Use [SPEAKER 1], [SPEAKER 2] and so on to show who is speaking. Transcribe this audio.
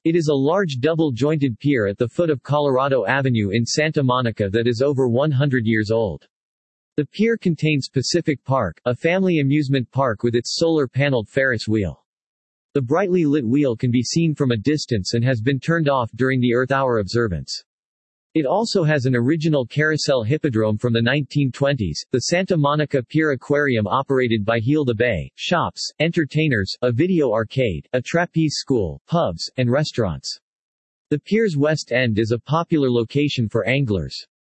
[SPEAKER 1] It is a large double-jointed pier at the foot of Colorado Avenue in Santa Monica that is over 100 years old. The pier contains Pacific Park, a family amusement park with its solar-paneled Ferris wheel. The brightly lit wheel can be seen from a distance and has been turned off during the Earth Hour observance. It also has an original carousel hippodrome from the 1920s, the Santa Monica Pier Aquarium operated by Heal the Bay, shops, entertainers, a video arcade, a trapeze school, pubs, and restaurants. The pier's west end is a popular location for anglers.